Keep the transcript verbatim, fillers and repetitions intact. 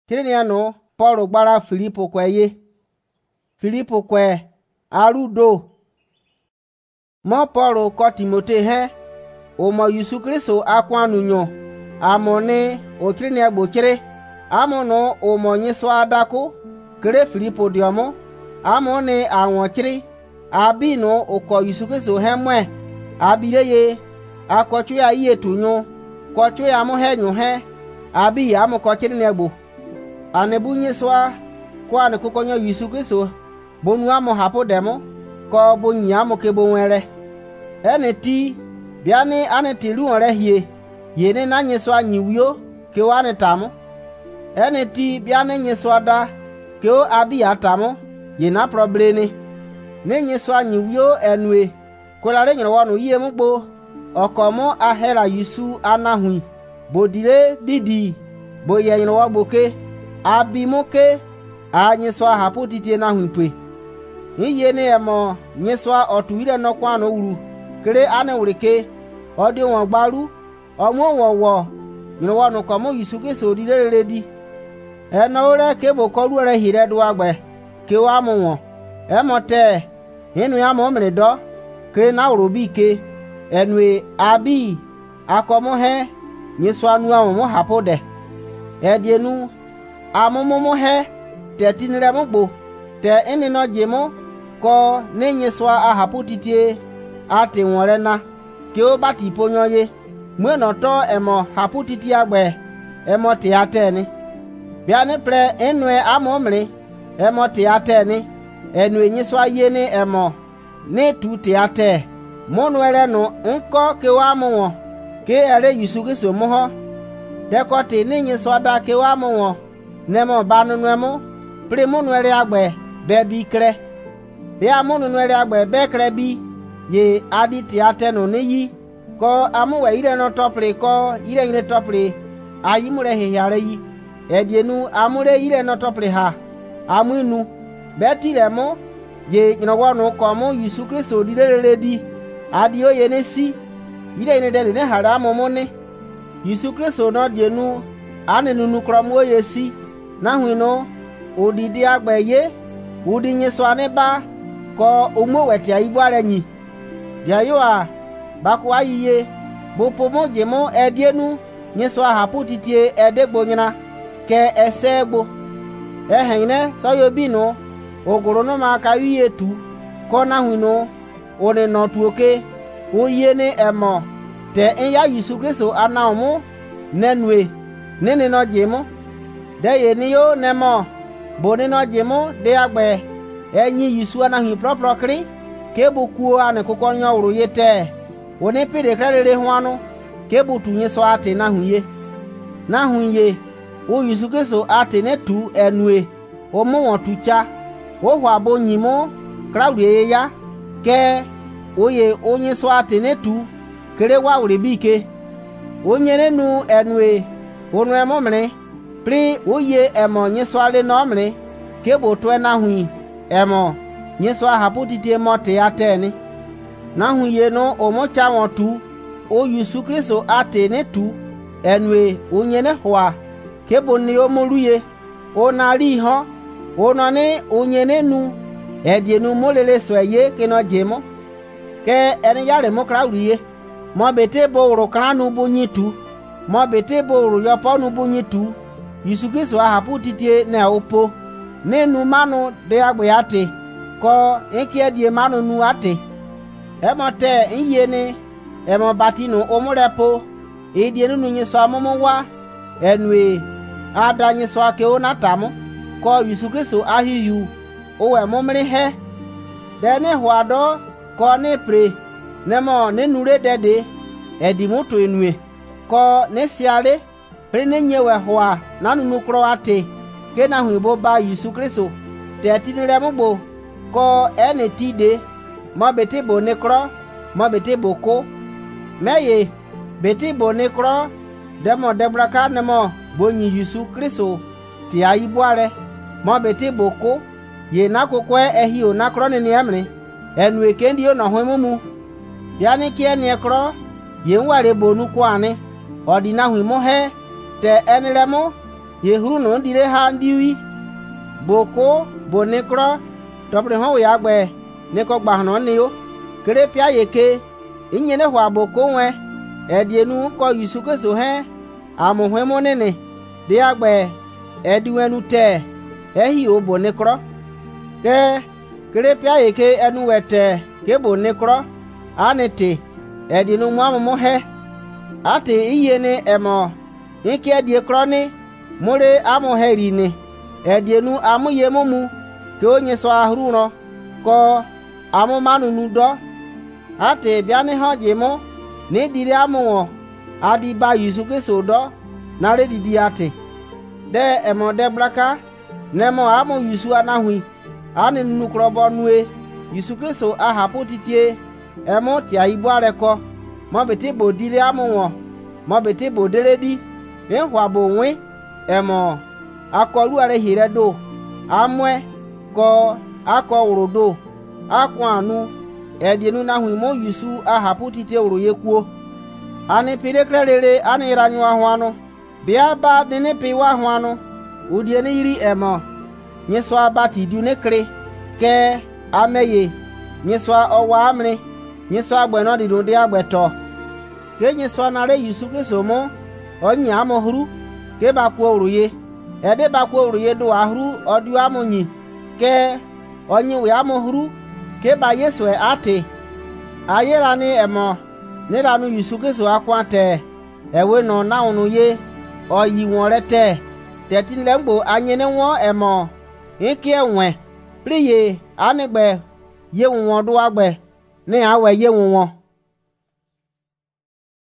Kiriniano Paul gbara Filipo kweye. Filipo kwe arudo. Mo Paul ko Timote he. O mo Yesu Kristo akwanu nyo. Amone o kiriniya gbokire. Amono o mo nyiso adako. Kere Filipo diomo. Amone awon kiri. Abi no o ko Yesu Kristo he mwe. Abireye akochu ya iye tunyo. Kochu ya mo he nyo he. Abi ya mo ko kiriniya gbo. Anebu nyiswa kwa ne kukonyo Yesu Kristo bonu amo hapo demo ko bonyi amo ke bonwere ene ti biane ane ti ruore hie yene na nyiswa nyiwio ke wane tamo ene ti biane nyiswa da ke o abi atamo yena probleme ne nyiswa nyiwio enwe kolare nyoro wonu yie mugbo okomo ahera Yesu anahui bodire didi boye nyoro wagboke Abimuke a nyeswa hapo titie na huipwe. Iye ne emo nyeswa otuire no kwa no uru. Kere ane urike odi won gbaru omo wowo nyino wonu komo Yesu Kristo dire redi. E no ore ke bo koru re hire do agbe ke wa mu won. E mote inu ya mo mre do kere na urobi ke enwe abi akomo he nyeswa nu awon mo hapo de. E dienu amumumu he te tinire mugbo te ini no jimo ko nenye swa ahapu titie ati wonre na ke o bati ponyoye mwe no to emo hapu titie agbe emo te ateni biane pre enwe amomre emo te ateni enwe nyiswa yene emo ne tu te ate monwere no nko ke wa mu ke ere Yesu Kristo mo ho de ko te nenye swa da ke wa mu Nemo banu nwemo pre munu ere agbe be bi kre be amunu nwere agbe be kre bi ye adi ti atenu neyi ko amuwe ire no topre ko ire ire topre ayi mure he yare yi edienu amure ire no topre ha amunu be ti le mo ye nyinowo no ko mo Yesu Kristo di rere di adi o ye nesi ire ire de ne hara mo ne Yesu Kristo no dienu anenu nu kromo yesi na hwino odidi agbeye odi nyeso aneba ko omo weti ayibu ara nyi dia yo a bako ayiye bo pomo jemo edienu nyeso ahapu titie edegbo nyina ke esegbo ehene so yo bi no ogoro no ma ka wiye tu ko na hwino one no tuoke oye ne emo te eya Yesu Kristo anaomo nenwe nene no jemo de ye ni yo nemo boni no jemo de agbe enyi Yesu anahi propro kri ke bokuo ane kokonyo wuru yete oni pide krere ho anu ke botunye so ate na huye na huye o Yesu Kristo ate ne tu enue o mo won tucha o hwa bonyimo kraudie ya ke oye onye so ate ne tu kere wa wure bike onye ne nu enue onu emo mre pri oye emo nyeso ale no mre ke boto na hui emo nyeso ahapu titie mote ateni na huye no omocha won tu o Yesu Kristo ate ne tu enwe onye ne hwa ke bonni omoruye ona ri ho ona ne onye ne nu edienu molele soye ke no jemo ke eni yare mo krauriye mo bete bo ro kranu bunyitu mo bete bo ro yoponu bunyitu Yesu Kristo ahapu titie na opo nenu manu de agbe ate ko enki die manu nu ate emote nyene emo batinu omurepo edienu nu nyeso amomo wa enwe ada nyeso ake onatamu ko Yesu Kristo ahiyu owe momre he dene hwado ko ne pre nemo nenure dede edimoto enwe ko ne siale pre ne nyewe hwa nanu nukro ate ke na huibo ba Yesu Kristo te tinire mugbo ko ene tide mo bete bo nekro mo bete boko meye bete bo nekro demo debraka nemo bonyi Yesu Kristo ti ayibuare mo bete boko ye nakokwe ehi o nakro ne niamre enwe kendi o na hwemumu yani ke ne kro ye nware bonu kwani odina hwimo he te eniremo ye huru no dire ha ndiwi boko bonekro dobre ho ya gbe ne ko gba no ni o kere pia ye ke inyene ho aboko we edienu ko Yesu Kristo he amohwe mo nene de agbe ediwenu te ehi o bonekro ke kere pia ye ke enu wete ke bonekro anete edienu mu amomo he ate iyene emo nke edie kroni more amoheri ne edienu amuye momu ke onye so ahuru no ko amumanu nudo ate biane hoje mo ne dire amuwo adi ba Yesu Kristo do na re didi ate de emo de blaka nemo amu Yesu anahui ani nukro bonue Yesu Kristo ahapu titie emo ti aibu areko mo bete bodire amuwo mo bete boderedi ehwa bo nwe emo akọlu are hire do amwe ko akọ urodo akọ anu edienu na hu mo Yesu ahapu tite uro yekuo ani pire krerere ani ranyu ahu anu bia ba dini piwa ahu anu udie ni yiri emo nyeso abati du ne kre ke ameye nyeso owa amre nyeso agbe no di do de agbeto ke nyeso na re Yesu Kristo mo onyi amohuru ke ba ko uruye ede ba ko uruye do ahuru odu amunyi ke onyi we amohuru ke ba Yesu e ate ayera ni emo ni ranu Yesu Kristo akwate ewe no na unu ye oyi won rete tetin lembo anyene won emo iki enwe priye anigbe ye won do agbe ni awe ye won